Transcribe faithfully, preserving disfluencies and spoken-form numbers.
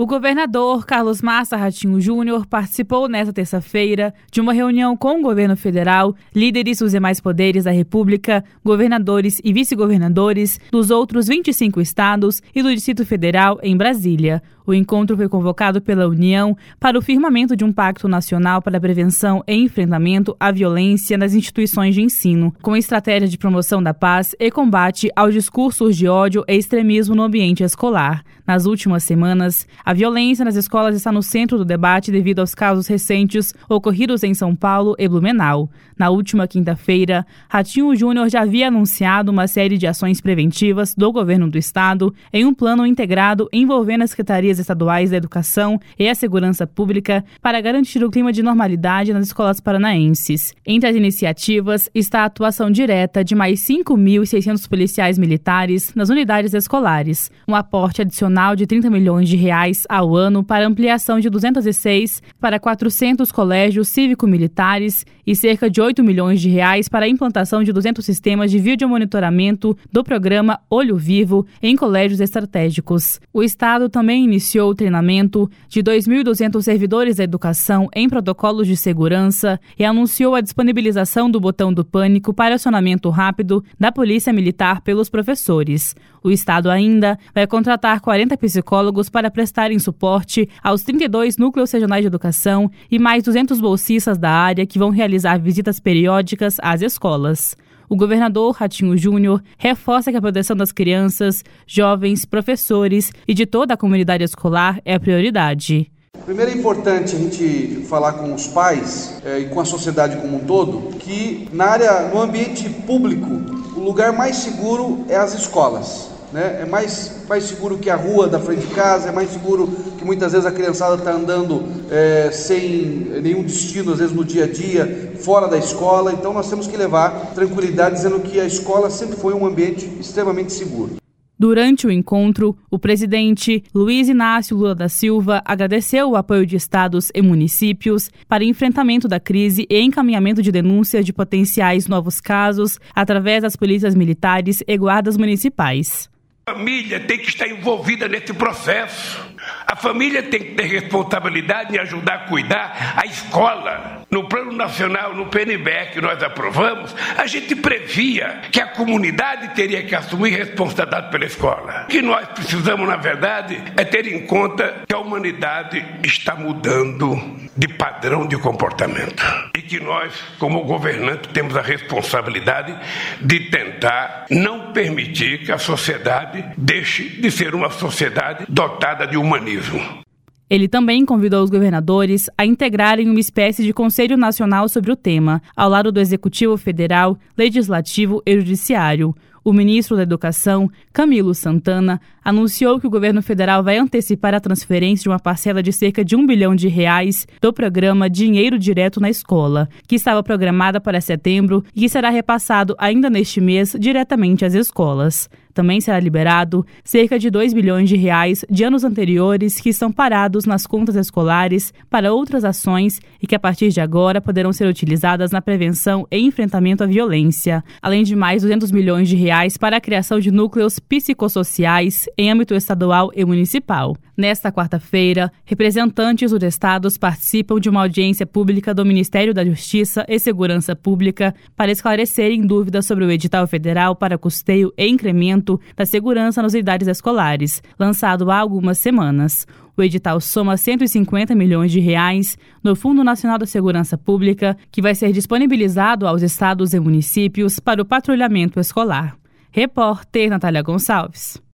O governador Carlos Massa Ratinho Júnior participou nesta terça-feira de uma reunião com o governo federal, líderes dos demais poderes da República, governadores e vice-governadores dos outros vinte e cinco estados e do Distrito Federal em Brasília. O encontro foi convocado pela União para o firmamento de um pacto nacional para a prevenção e enfrentamento à violência nas instituições de ensino, com estratégia de promoção da paz e combate aos discursos de ódio e extremismo no ambiente escolar. Nas últimas semanas, a violência nas escolas está no centro do debate devido aos casos recentes ocorridos em São Paulo e Blumenau. Na última quinta-feira, Ratinho Júnior já havia anunciado uma série de ações preventivas do governo do estado em um plano integrado envolvendo as secretarias estaduais da Educação e a Segurança Pública para garantir o clima de normalidade nas escolas paranaenses. Entre as iniciativas está a atuação direta de mais cinco mil e seiscentos policiais militares nas unidades escolares, um aporte adicional de trinta milhões de reais ao ano para ampliação de duzentos e seis para quatrocentos colégios cívico-militares e cerca de oito milhões de reais para a implantação de duzentos sistemas de videomonitoramento do programa Olho Vivo em colégios estratégicos. O estado também iniciou o treinamento de dois mil e duzentos servidores da educação em protocolos de segurança e anunciou a disponibilização do botão do pânico para acionamento rápido da Polícia Militar pelos professores. O estado ainda vai contratar quarenta psicólogos para prestarem suporte aos trinta e dois núcleos regionais de educação e mais duzentos bolsistas da área que vão realizar visitas periódicas às escolas. O governador Ratinho Júnior reforça que a proteção das crianças, jovens, professores e de toda a comunidade escolar é a prioridade. Primeiro é importante a gente falar com os pais é, e com a sociedade como um todo que na área, no ambiente público, o lugar mais seguro é as escolas. Né? É mais, mais seguro que a rua da frente de casa, é mais seguro que muitas vezes a criançada está andando é, sem nenhum destino, às vezes no dia a dia, fora da escola. Então nós temos que levar tranquilidade dizendo que a escola sempre foi um ambiente extremamente seguro. Durante o encontro, o presidente Luiz Inácio Lula da Silva agradeceu o apoio de estados e municípios para enfrentamento da crise e encaminhamento de denúncias de potenciais novos casos através das polícias militares e guardas municipais. A família tem que estar envolvida nesse processo. A família tem que ter responsabilidade em ajudar a cuidar a escola. No Plano Nacional, no P N B E que nós aprovamos, a gente previa que a comunidade teria que assumir responsabilidade pela escola. O que nós precisamos, na verdade, é ter em conta que a humanidade está mudando de padrão de comportamento. E que nós, como governantes, temos a responsabilidade de tentar não permitir que a sociedade deixe de ser uma sociedade dotada de humanismo. Ele também convidou os governadores a integrarem uma espécie de Conselho Nacional sobre o tema, ao lado do Executivo Federal, Legislativo e Judiciário. O ministro da Educação, Camilo Santana, anunciou que o governo federal vai antecipar a transferência de uma parcela de cerca de um bilhão de reais do programa Dinheiro Direto na Escola, que estava programada para setembro e que será repassado ainda neste mês diretamente às escolas. Também será liberado cerca de dois bilhões de reais de anos anteriores que estão parados nas contas escolares para outras ações e que a partir de agora poderão ser utilizadas na prevenção e enfrentamento à violência, além de mais duzentos milhões de reais para a criação de núcleos psicossociais em âmbito estadual e municipal. Nesta quarta-feira, representantes dos estados participam de uma audiência pública do Ministério da Justiça e Segurança Pública para esclarecerem dúvidas sobre o edital federal para custeio e incremento da segurança nas unidades escolares, lançado há algumas semanas. O edital soma cento e cinquenta milhões de reais no Fundo Nacional da Segurança Pública, que vai ser disponibilizado aos estados e municípios para o patrulhamento escolar. Repórter Natália Gonçalves.